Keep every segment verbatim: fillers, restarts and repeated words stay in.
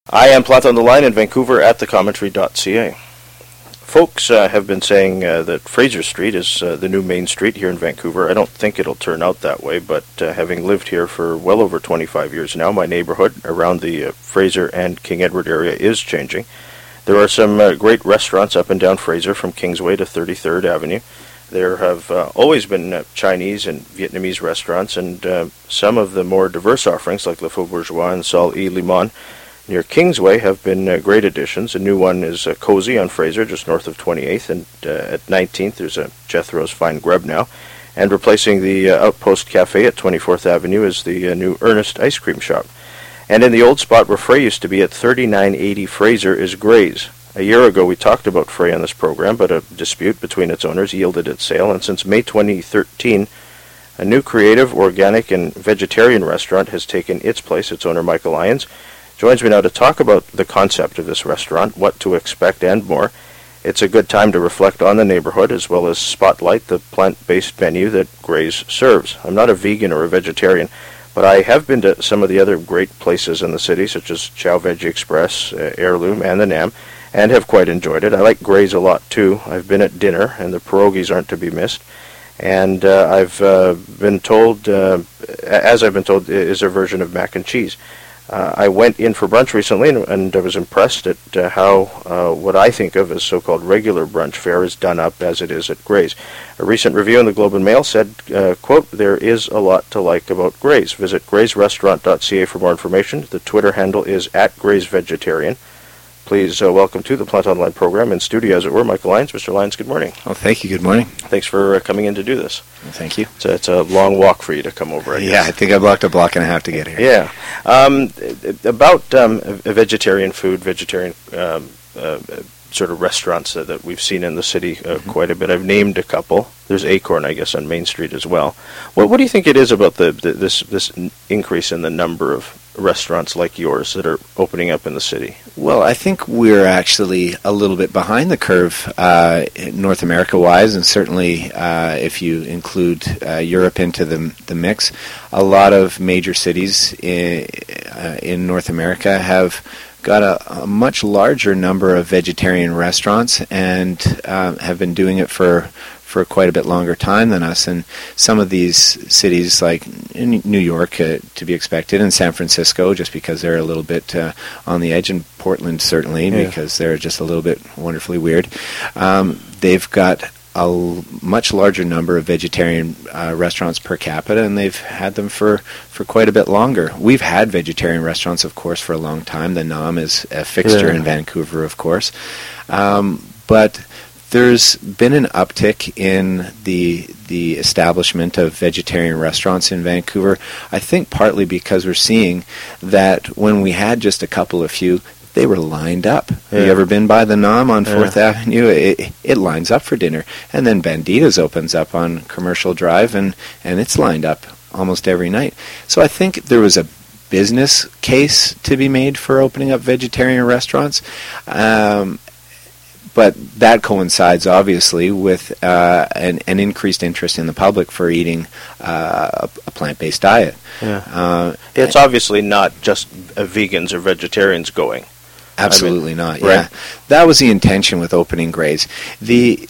I am Plant on the Line in Vancouver at the commentary dot c a. Folks uh, have been saying uh, that Fraser Street is uh, the new main street here in Vancouver. I don't think it'll turn out that way, but uh, having lived here for well over twenty-five years now, my neighborhood around the uh, Fraser and King Edward area is changing. There are some uh, great restaurants up and down Fraser from Kingsway to thirty-third Avenue. There have uh, always been uh, Chinese and Vietnamese restaurants, and uh, some of the more diverse offerings like Le Faux Bourgeois and Sol e Limon near Kingsway have been uh, great additions. A new one is uh, Cozy on Fraser, just north of twenty-eighth, and uh, at nineteenth there's a Jethro's Fine Grub now. And replacing the uh, Outpost Cafe at twenty-fourth Avenue is the uh, new Ernest Ice Cream Shop. And in the old spot where Frey used to be at thirty-nine eighty Fraser is Gray's. A year ago we talked about Frey on this program, but a dispute between its owners yielded its sale, and since May twenty thirteen, a new creative, organic, and vegetarian restaurant has taken its place. Its owner, Michael Lyons, joins me now to talk about the concept of this restaurant, what to expect, and more. It's a good time to reflect on the neighborhood as well as spotlight the plant-based menu that Gray's serves. I'm not a vegan or a vegetarian, but I have been to some of the other great places in the city, such as Chow Veggie Express, uh, Heirloom, and the Nam, and have quite enjoyed it. I like Gray's a lot, too. I've been at dinner, and the pierogies aren't to be missed. And uh, I've uh, been told, uh, as I've been told, is their version of mac and cheese. Uh, I went in for brunch recently, and, and I was impressed at uh, how uh, what I think of as so-called regular brunch fare is done up as it is at Gray's. A recent review in the Globe and Mail said, uh, quote, "There is a lot to like about Gray's. Visit grays restaurant dot c a for more information. The Twitter handle is at Gray's Vegetarian." Please uh, welcome to the Plant Online program in studio, as it were, Michael Lyons. Mister Lyons, good morning. Oh, thank you. Good morning. Thanks for uh, coming in to do this. Well, thank you. It's a, it's a long walk for you to come over, I guess. Yeah, I think I blocked a block and a half to get here. Yeah. Um, about um, vegetarian food, vegetarian um, uh, sort of restaurants uh, that we've seen in the city uh, mm-hmm. quite a bit. I've named a couple. There's Acorn, I guess, on Main Street as well. What, what do you think it is about the, the this this increase in the number of restaurants like yours that are opening up in the city? Well, I think we're actually a little bit behind the curve uh, North America-wise, and certainly uh, if you include uh, Europe into the, the mix. A lot of major cities in, uh, in North America have got a, a much larger number of vegetarian restaurants and uh, have been doing it for for quite a bit longer time than us. And some of these cities, like in New York, uh, to be expected, and San Francisco, just because they're a little bit uh, on the edge, and Portland certainly, yeah. because they're just a little bit wonderfully weird. Um, they've got a l- much larger number of vegetarian uh, restaurants per capita, and they've had them for, for quite a bit longer. We've had vegetarian restaurants, of course, for a long time. The Nam is a fixture yeah. in Vancouver, of course. Um, but there's been an uptick in the the establishment of vegetarian restaurants in Vancouver, I think partly because we're seeing that when we had just a couple of few, they were lined up. Yeah. Have you ever been by the Nam on fourth yeah. Avenue? It, it lines up for dinner. And then Banditas opens up on Commercial Drive, and, and it's lined up almost every night. So I think there was a business case to be made for opening up vegetarian restaurants. Um, But that coincides, obviously, with uh, an, an increased interest in the public for eating uh, a, a plant-based diet. Yeah. Uh, it's obviously not just uh, vegans or vegetarians going. Absolutely I mean, not, yeah. Right. That was the intention with opening Gray's. The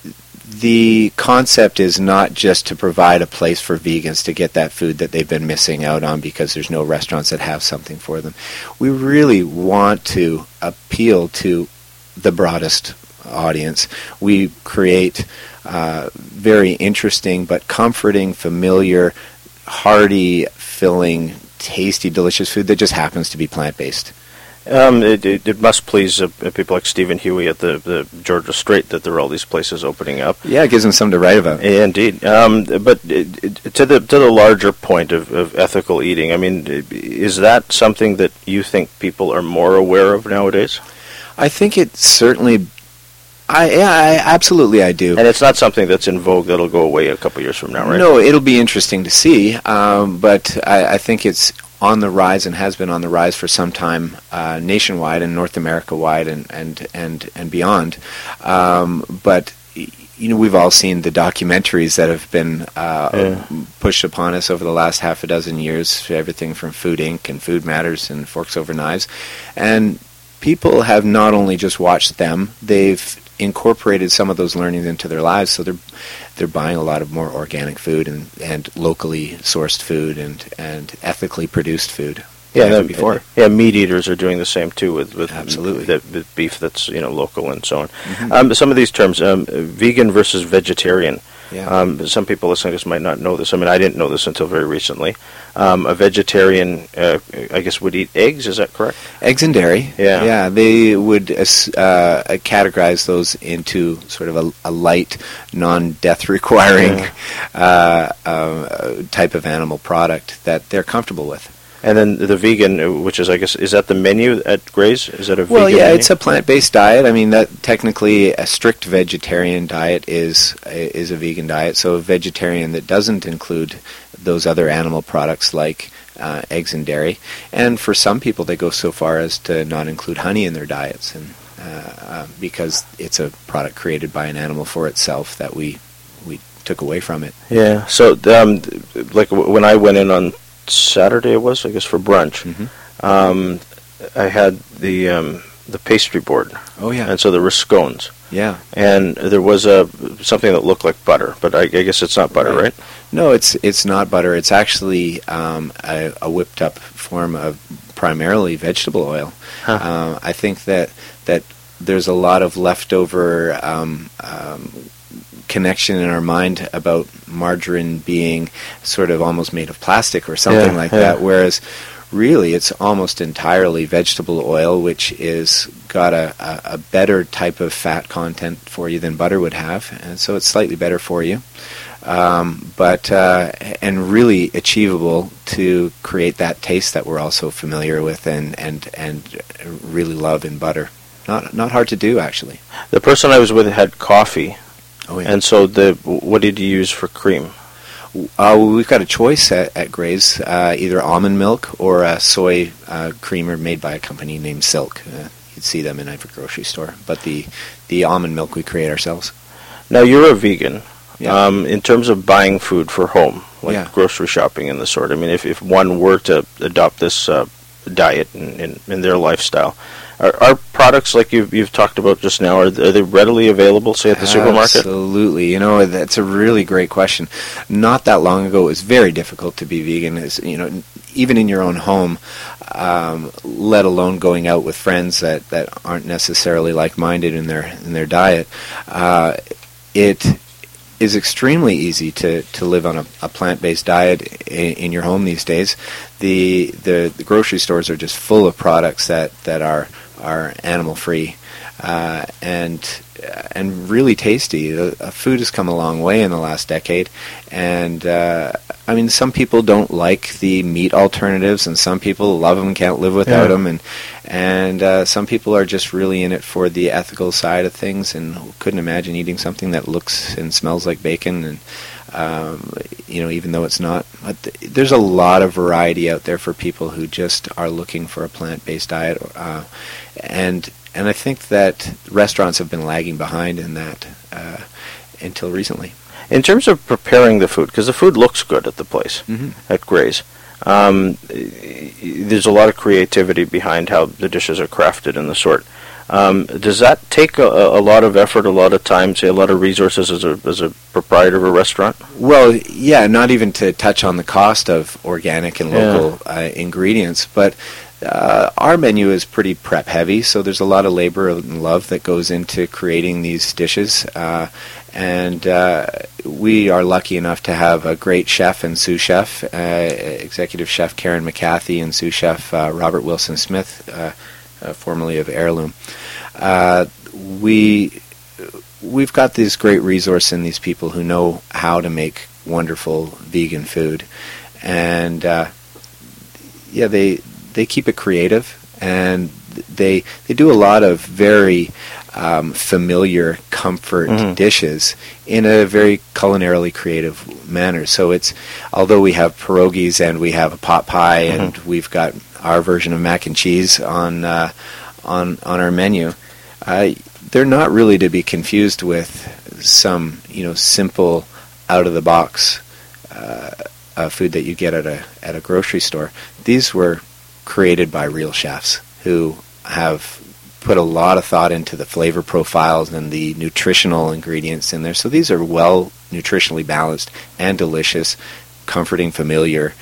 The concept is not just to provide a place for vegans to get that food that they've been missing out on because there's no restaurants that have something for them. We really want to appeal to the broadest audience. We create uh, very interesting but comforting, familiar, hearty, filling, tasty, delicious food that just happens to be plant-based. Um, it, it, it must please uh, people like Stephen Huey at the, the Georgia Strait that there are all these places opening up. Yeah, it gives them something to write about. Yeah, indeed. Um, but it, it, to the to the larger point of, of ethical eating, I mean, is that something that you think people are more aware of nowadays? I think it certainly... I, yeah, I, absolutely I do. And it's not something that's in vogue that'll go away a couple years from now, right? No, it'll be interesting to see, um, but I, I think it's on the rise and has been on the rise for some time uh, nationwide and North America-wide and, and, and, and beyond. Um, but, you know, we've all seen the documentaries that have been uh, yeah. pushed upon us over the last half a dozen years, everything from Food Incorporated and Food Matters and Forks Over Knives. And people have not only just watched them, they've incorporated some of those learnings into their lives, so they're they're buying a lot of more organic food and, and locally sourced food and, and ethically produced food. Yeah, than that, before. Yeah, meat eaters are doing the same too with with, Absolutely. the, with beef that's you know local and so on. Mm-hmm. Um, some of these terms, um, vegan versus vegetarian. Yeah. Um, some people listening to this might not know this. I mean, I didn't know this until very recently. Um, a vegetarian, uh, I guess, would eat eggs. Is that correct? Eggs and dairy. Yeah. Yeah, they would uh, uh, categorize those into sort of a, a light, non-death requiring Yeah. uh, uh, type of animal product that they're comfortable with. And then the vegan, uh, which is, I guess, is that the menu at Gray's? Is that a Well, vegan yeah, menu? it's a plant-based diet. I mean, that technically a strict vegetarian diet is is a vegan diet. So a vegetarian that doesn't include those other animal products like uh, eggs and dairy. And for some people, they go so far as to not include honey in their diets, and uh, uh, because it's a product created by an animal for itself that we we took away from it. Yeah. So, um, like w- when I went in on Saturday, it was, I guess, for brunch. Mm-hmm. Um, I had the um, the pastry board, Oh yeah, and so there were scones, yeah. and there was a something that looked like butter, but I, I guess it's not butter, Right. right? No, it's it's not butter. It's actually um, a, a whipped up form of primarily vegetable oil. Huh. Uh, I think that that there's a lot of leftover um, um, connection in our mind about margarine being sort of almost made of plastic or something Yeah, like yeah. that, whereas really it's almost entirely vegetable oil, which is got a, a, a better type of fat content for you than butter would have, and so it's slightly better for you. Um, but uh, and really achievable to create that taste that we're also familiar with and, and, and really love in butter. Not not hard to do, actually. The person I was with had coffee, Oh yeah. and so the what did you use for cream? Uh, well, we've got a choice at, at Gray's, uh, either almond milk or a soy uh, creamer made by a company named Silk. Uh, you'd see them in every grocery store. But the, the almond milk we create ourselves. Now you're a vegan. Yeah. Um, in terms of buying food for home, like Yeah. grocery shopping and the sort. I mean, if, if one were to adopt this uh, diet in, in, in their lifestyle, are, are products like you've, you've talked about just now, are, are they readily available, say, at the supermarket? Absolutely. You know, that's a really great question. Not that long ago, it was very difficult to be vegan. It's, you know, even in your own home, um, let alone going out with friends that, that aren't necessarily like-minded in their in their diet. Uh, it is extremely easy to, to live on a, a plant-based diet in, in your home these days. The, the the grocery stores are just full of products that, that are are animal-free uh, and and really tasty. The uh, food has come a long way in the last decade, and uh, I mean, some people don't like the meat alternatives, and some people love them, can't live without Yeah. them, and and uh, some people are just really in it for the ethical side of things, and couldn't imagine eating something that looks and smells like bacon, and um, you know, even though it's not. But th- there's a lot of variety out there for people who just are looking for a plant-based diet, uh, and and I think that restaurants have been lagging behind in that uh, until recently. In terms of preparing the food, because the food looks good at the place, Mm-hmm. at Gray's, um, there's a lot of creativity behind how the dishes are crafted and the sort. Um, does that take a, a lot of effort, a lot of time, say a lot of resources as a, as a proprietor of a restaurant? Well, yeah, not even to touch on the cost of organic and local uh, ingredients, but uh, our menu is pretty prep heavy, so there's a lot of labor and love that goes into creating these dishes. Uh, and uh, we are lucky enough to have a great chef and sous chef, uh, executive chef Karen McCarthy and sous chef uh, Robert Wilson Smith, uh, uh, formerly of Heirloom. Uh, we we've got this great resource in these people who know how to make wonderful vegan food, and uh, yeah, they they keep it creative, and they they do a lot of very um, familiar comfort Mhm. dishes in a very culinarily creative manner. So it's, although we have pierogies and we have a pot pie Mhm. and we've got our version of mac and cheese on uh, on on our menu, uh, they're not really to be confused with some, you know, simple out of the box uh, uh, food that you get at a at a grocery store. These were created by real chefs who have put a lot of thought into the flavor profiles and the nutritional ingredients in there. So these are well nutritionally balanced and delicious, comforting, familiar,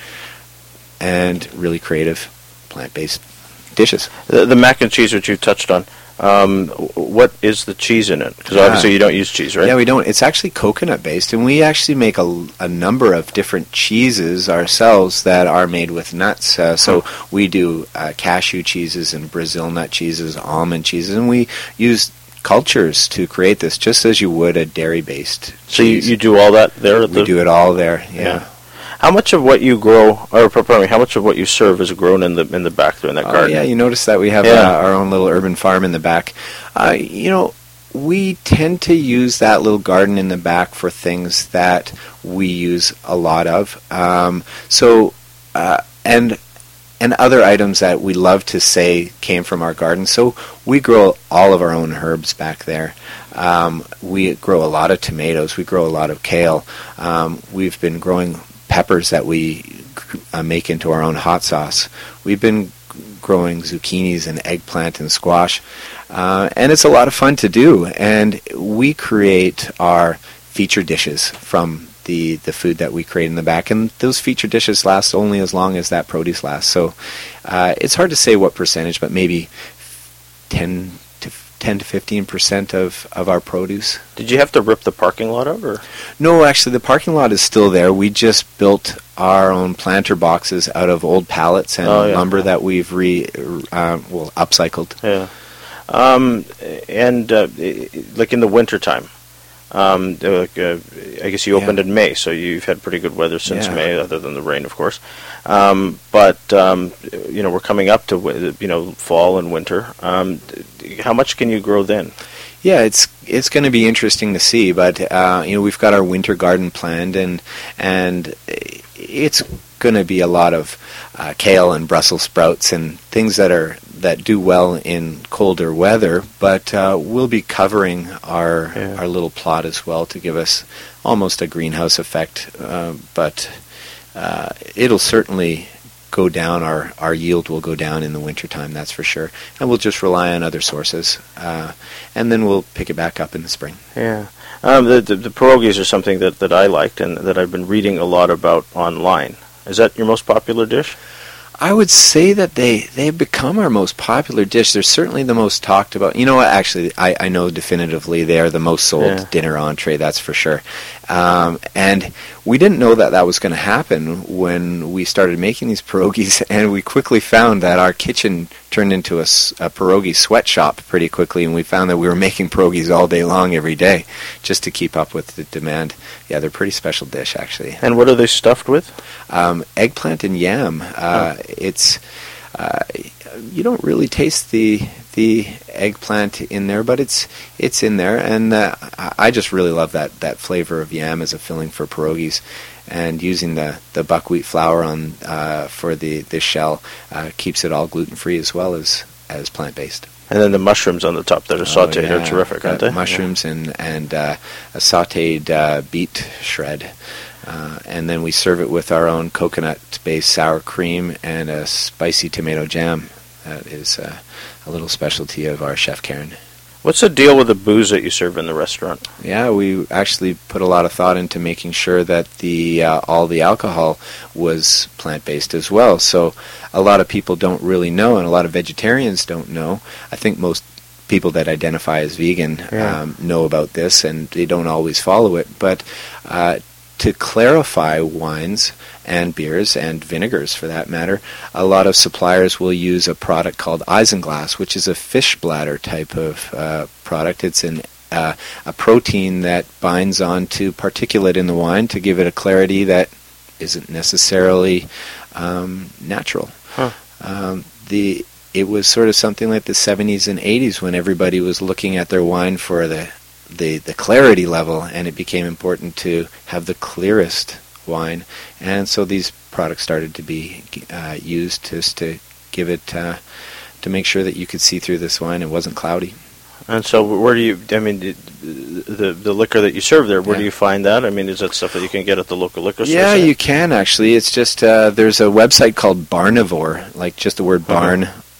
and really creative plant-based dishes. The, the mac and cheese which you touched on, um, what is the cheese in it? Because Yeah. obviously you don't use cheese, right? Yeah, we don't. It's actually coconut-based, and we actually make a, a number of different cheeses ourselves that are made with nuts. Uh, so we do uh, cashew cheeses and Brazil nut cheeses, almond cheeses, and we use cultures to create this just as you would a dairy-based So you, cheese. you do all that there? At we the, do it all there, yeah. Yeah. How much of what you grow, or pardon me, how much of what you serve is grown in the in the back there in that Oh, garden? yeah, you notice that we have Yeah. uh, our own little urban farm in the back. Uh, you know, we tend to use that little garden in the back for things that we use a lot of. Um, so, uh, and and other items that we love to say came from our garden. So we grow all of our own herbs back there. Um, we grow a lot of tomatoes. We grow a lot of kale. Um, we've been growing peppers that we uh, make into our own hot sauce. We've been growing zucchinis and eggplant and squash, uh, and it's a lot of fun to do. And we create our feature dishes from the, the food that we create in the back, and those feature dishes last only as long as that produce lasts. So uh, it's hard to say what percentage, but maybe ten to ten to fifteen percent of, of our produce. Did you have to rip the parking lot out, or? No, actually, the parking lot is still there. We just built our own planter boxes out of old pallets and Oh, yeah. lumber that we've re, uh, well, upcycled. Yeah. Um, and uh, i- i- like in the wintertime, um, uh, like, uh, I guess you opened Yeah. in May, so you've had pretty good weather since Yeah. May, other than the rain, of course. Um, but um, you know, we're coming up to wi- you know fall and winter. Um, how much can you grow then? Yeah, it's it's going to be interesting to see, but uh, you know, we've got our winter garden planned, and and it's going to be a lot of uh, kale and Brussels sprouts and things that are that do well in colder weather. But uh, we'll be covering our Yeah. our little plot as well to give us almost a greenhouse effect. Uh, but uh, it'll certainly go down. Our our yield will go down in the wintertime, that's for sure. And we'll just rely on other sources, uh, and then we'll pick it back up in the spring. Yeah. Um, the, the the pierogies are something that, that I liked and that I've been reading a lot about online. Is that your most popular dish? I would say that they they've become our most popular dish. They're certainly the most talked about. You know what? Actually, I, I know definitively they are the most sold Yeah. dinner entree. That's for sure. Um, and we didn't know that that was going to happen when we started making these pierogies, and we quickly found that our kitchen turned into a, s- a pierogi sweatshop pretty quickly, and we found that we were making pierogies all day long, every day, just to keep up with the demand. Yeah, they're a pretty special dish, actually. And what are they stuffed with? Um, eggplant and yam. Uh, It's uh, you don't really taste the the eggplant in there, but it's it's in there, and uh, I I just really love that, that flavor of yam as a filling for pierogies, and using the, the buckwheat flour on uh, for the the shell uh, keeps it all gluten free as well as as plant based. And then the mushrooms on the top that are sautéed Oh, are yeah. terrific, aren't Got they? mushrooms and and uh, a sautéed uh, beet shred. Uh, and then we serve it with our own coconut-based sour cream and a spicy tomato jam. That is uh, a little specialty of our chef Karen. What's the deal with the booze that you serve in the restaurant? Yeah, we actually put a lot of thought into making sure that the uh, all the alcohol was plant-based as well. So a lot of people don't really know, and a lot of vegetarians don't know. I think most people that identify as vegan Yeah. um, know about this, and they don't always follow it. But uh, to clarify wines and beers and vinegars, for that matter, a lot of suppliers will use a product called isinglass, which is a fish bladder type of uh, product. It's an uh, a protein that binds onto particulate in the wine to give it a clarity that isn't necessarily um, natural. Huh. Um, the it was sort of something like the seventies and eighties when everybody was looking at their wine for the the, the clarity level, and it became important to have the clearest wine, and so these products started to be uh, used just to give it uh, to make sure that you could see through this wine. It wasn't cloudy. And so where do you, I mean, the the, the liquor that you serve there, where Yeah. do you find that? I mean, is that stuff that you can get at the local liquor store? Yeah, you can actually. It's just uh, there's a website called Barnivore, like just the word barn,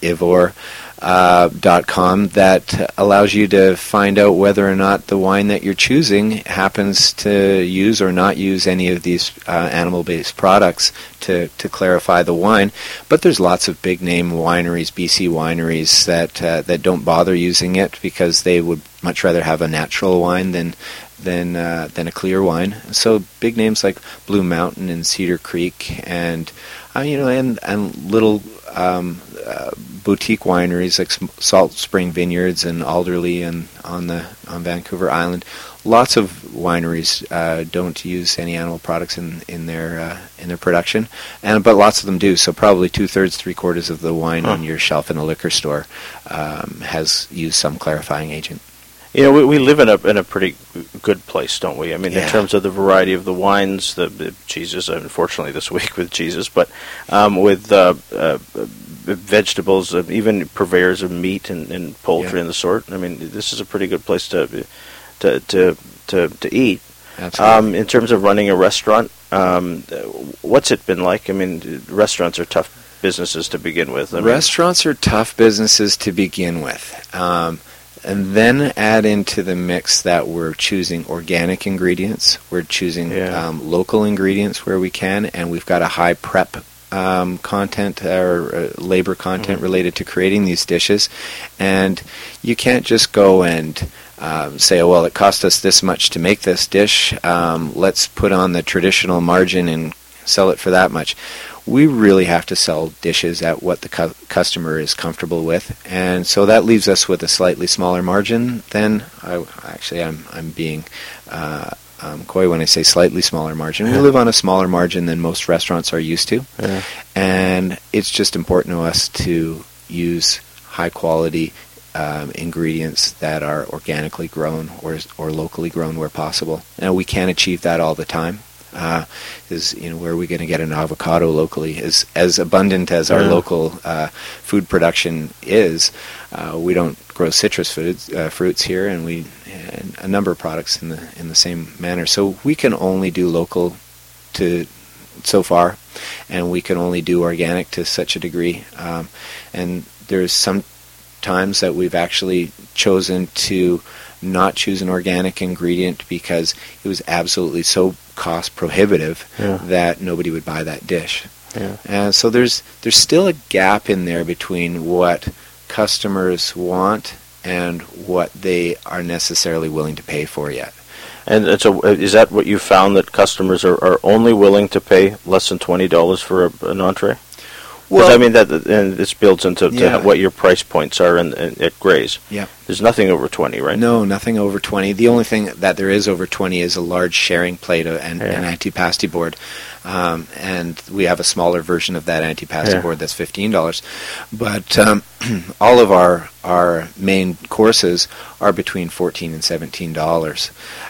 ivor uh, dot com that allows you to find out whether or not the wine that you're choosing happens to use or not use any of these uh, animal-based products to, to clarify the wine. But there's lots of big-name wineries, B C wineries, that uh, that don't bother using it because they would much rather have a natural wine than than uh, than a clear wine. So big names like Blue Mountain and Cedar Creek, and uh, you know, and and little um, uh, boutique wineries like Salt Spring Vineyards and Alderley and on the on Vancouver Island. Lots of wineries uh, don't use any animal products in in their uh, in their production, and but lots of them do. So probably two thirds, three quarters of the wine huh. on your shelf in a liquor store um, has used some clarifying agent. You know, we, we live in a in a pretty good place, don't we? I mean, yeah. in terms of the variety of the wines, the, the cheeses. Unfortunately, this week with cheeses, but um, with uh, uh, vegetables, uh, even purveyors of meat and, and poultry yeah. and the sort. I mean, this is a pretty good place to to to to, to eat. Absolutely. Um, in terms of running a restaurant, um, what's it been like? I mean, restaurants are tough businesses to begin with. I restaurants mean, are tough businesses to begin with. Um, And then add into the mix that we're choosing organic ingredients, we're choosing yeah. um, local ingredients where we can, and we've got a high prep um, content or uh, labor content mm-hmm. related to creating these dishes. And you can't just go and um, say, oh, well, it cost us this much to make this dish. Um, let's put on the traditional margin and sell it for that much. We really have to sell dishes at what the cu- customer is comfortable with, and so that leaves us with a slightly smaller margin. Then, I, actually, I'm I'm being uh, um, coy when I say slightly smaller margin. We live on a smaller margin than most restaurants are used to, yeah. and it's just important to us to use high quality um, ingredients that are organically grown or or locally grown where possible. Now, we can't achieve that all the time. Uh, is you know where are we going to get an avocado locally? Is as abundant as our yeah. local uh, food production is. Uh, we don't grow citrus foods, uh, fruits here, and we and a number of products in the in the same manner. So we can only do local to so far, and we can only do organic to such a degree. Um, and there's some times that we've actually chosen to not choose an organic ingredient because it was absolutely so cost prohibitive yeah. that nobody would buy that dish. Yeah. And so there's there's still a gap in there between what customers want and what they are necessarily willing to pay for yet. And it's a, is that what you found, that customers are, are only willing to pay less than twenty dollars for a, an entree? Well, I mean, that and this builds into yeah. to what your price points are in, in, at Gray's. Yeah. There's nothing over twenty, right? No, nothing over twenty. The only thing that there is over twenty is a large sharing plate and yeah. an antipasti board. Um, and we have a smaller version of that antipasti yeah. board that's fifteen dollars. But um, all of our, our main courses are between fourteen dollars and seventeen dollars.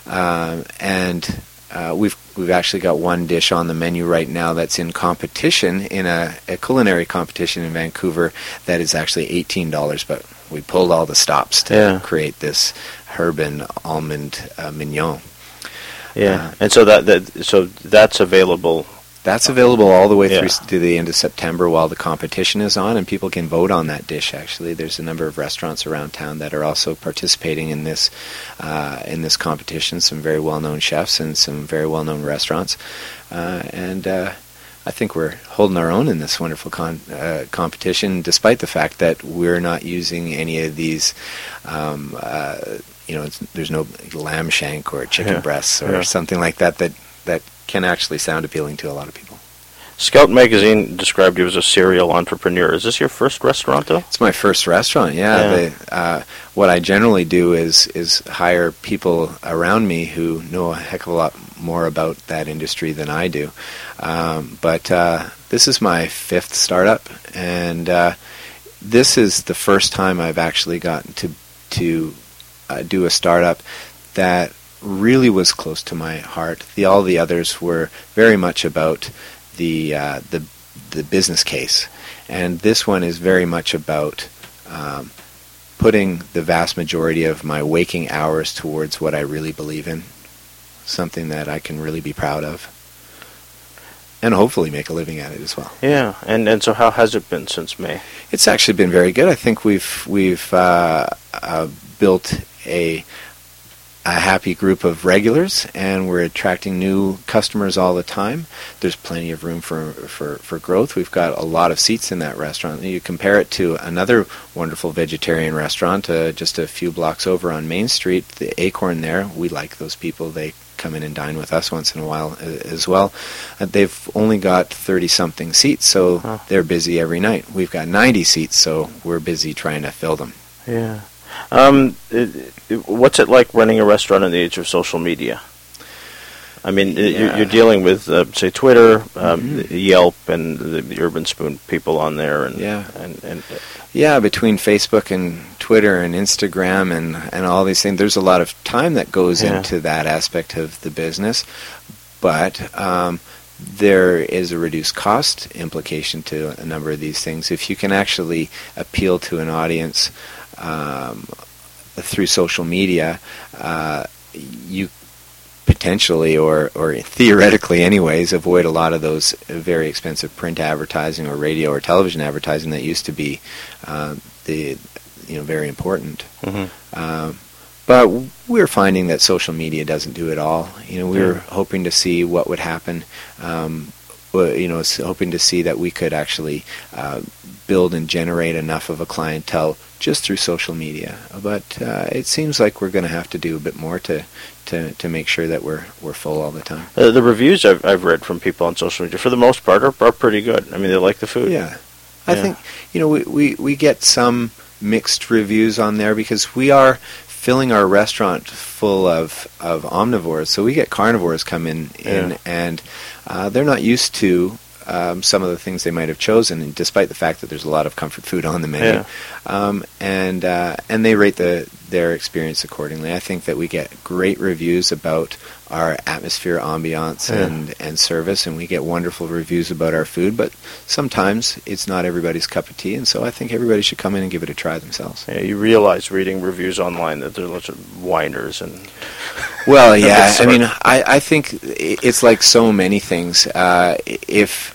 Um, and Uh, we've we've actually got one dish on the menu right now that's in competition in a, a culinary competition in Vancouver that is actually eighteen dollars, but we pulled all the stops to yeah. create this herb and almond uh, mignon. Yeah, uh, and so that, that so that's available. That's available all the way yeah. through to the end of September while the competition is on, and people can vote on that dish. Actually, there's a number of restaurants around town that are also participating in this uh, in this competition. Some very well-known chefs and some very well-known restaurants, uh, and uh, I think we're holding our own in this wonderful con- uh, competition, despite the fact that we're not using any of these. Um, uh, you know, it's, there's no lamb shank or chicken yeah. breasts or yeah. something like that that that. can actually sound appealing to a lot of people. Scout Magazine described you as a serial entrepreneur. Is this your first restaurant, though? It's my first restaurant, yeah. yeah. They, uh, what I generally do is is hire people around me who know a heck of a lot more about that industry than I do. Um, but uh, this is my fifth startup, and uh, this is the first time I've actually gotten to, to uh, do a startup that really was close to my heart. The, all the others were very much about the uh, the the business case, and this one is very much about um, putting the vast majority of my waking hours towards what I really believe in, something that I can really be proud of. and hopefully make a living at it as well. Yeah, and and so how has it been since May? It's actually been very good. I think we've we've uh, uh, built a a happy group of regulars, and we're attracting new customers all the time. There's plenty of room for, for, for growth. We've got a lot of seats in that restaurant. You compare it to another wonderful vegetarian restaurant uh, just a few blocks over on Main Street, the Acorn there. We like those people. They come in and dine with us once in a while uh, as well. Uh, they've only got thirty-something seats, so huh. they're busy every night. We've got ninety seats, so we're busy trying to fill them. Yeah. Um, it, it, what's it like running a restaurant in the age of social media? I mean, yeah. you're, you're dealing with, uh, say, Twitter, um, mm-hmm. Yelp, and the, the Urban Spoon people on there, and yeah, and, and uh, yeah, between Facebook and Twitter and Instagram and and all these things, there's a lot of time that goes yeah. into that aspect of the business, but um, there is a reduced cost implication to a number of these things. If you can actually appeal to an audience Um, through social media, uh, you potentially, or, or theoretically anyways, avoid a lot of those very expensive print advertising or radio or television advertising that used to be uh, the you know very important. Mm-hmm. Uh, but we're finding that social media doesn't do it all. You know, we were mm. hoping to see what would happen. Um, you know, hoping to see that we could actually uh, build and generate enough of a clientele just through social media. But uh, it seems like we're going to have to do a bit more to, to, to make sure that we're we're full all the time. Uh, the reviews I've, I've read from people on social media, for the most part, are, are pretty good. I mean, they like the food. Yeah. I yeah. think, you know, we, we, we get some mixed reviews on there because we are filling our restaurant full of, of omnivores. So we get carnivores come in, in yeah. and uh, they're not used to Um, some of the things they might have chosen, despite the fact that there's a lot of comfort food on the menu, yeah. um, and uh, and they rate the their experience accordingly. I think that we get great reviews about our atmosphere, ambiance, yeah. and, and service, and we get wonderful reviews about our food, but sometimes it's not everybody's cup of tea, and so I think everybody should come in and give it a try themselves. Yeah, you realize reading reviews online that there are lots of whiners and... Well, yeah, I mean, I, I think it's like so many things. Uh, if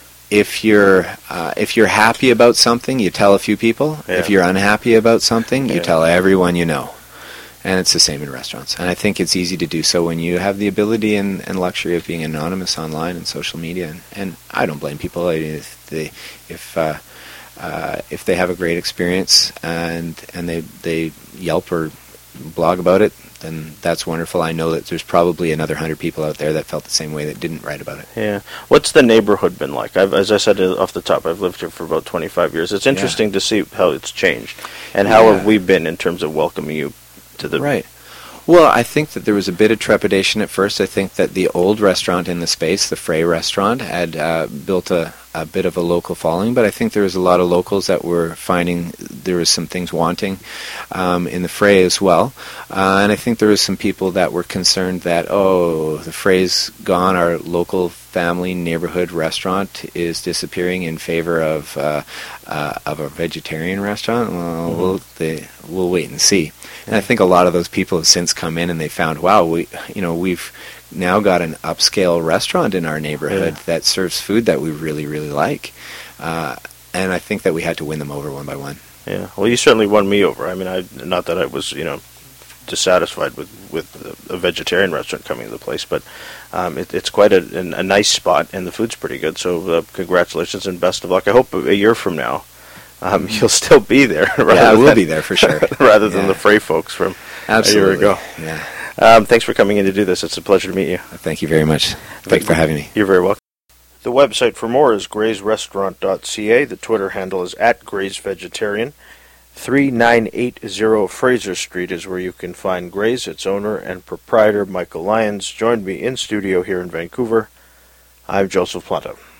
if you're uh, if you're happy about something, you tell a few people. Yeah. If you're unhappy about something, you yeah. tell everyone you know. And it's the same in restaurants. And I think it's easy to do so when you have the ability and, and luxury of being anonymous online and social media. And, and I don't blame people if they if uh, uh, if they have a great experience and and they they Yelp or blog about it, then that's wonderful. I know that there's probably another hundred people out there that felt the same way that didn't write about it. Yeah. What's the neighborhood been like? I've, as I said off the top, I've lived here for about twenty-five years. It's interesting yeah. to see how it's changed. And how yeah. have we been in terms of welcoming you to the... Right. Well, I think that there was a bit of trepidation at first. I think that the old restaurant in the space, the Frey restaurant, had uh, built a, a bit of a local following, but I think there was a lot of locals that were finding there was some things wanting um, in the Frey as well. Uh, and I think there was some people that were concerned that, oh, the Frey's gone, our local family neighborhood restaurant is disappearing in favor of uh, uh, of a vegetarian restaurant. Well, mm-hmm. we'll, they, we'll wait and see. And I think a lot of those people have since come in and they found, wow, we, you know, we've now got an upscale restaurant in our neighborhood yeah. that serves food that we really, really like. Uh, and I think that we had to win them over one by one. Yeah. Well, you certainly won me over. I mean, I not that I was, you know, dissatisfied with with a vegetarian restaurant coming to the place, but um, it, it's quite a, a nice spot and the food's pretty good. So uh, congratulations and best of luck. I hope a year from now Um, you'll still be there. Yeah, I will than, be there for sure. rather yeah. than the Frey folks from Absolutely. a year ago. Yeah. Um, thanks for coming in to do this. It's a pleasure to meet you. Thank you very much. Thanks for having me. You're very welcome. The website for more is grays restaurant dot c a. The Twitter handle is at grays vegetarian. thirty-nine eighty Fraser Street is where you can find Grays. Its owner and proprietor, Michael Lyons, joined me in studio here in Vancouver. I'm Joseph Planta.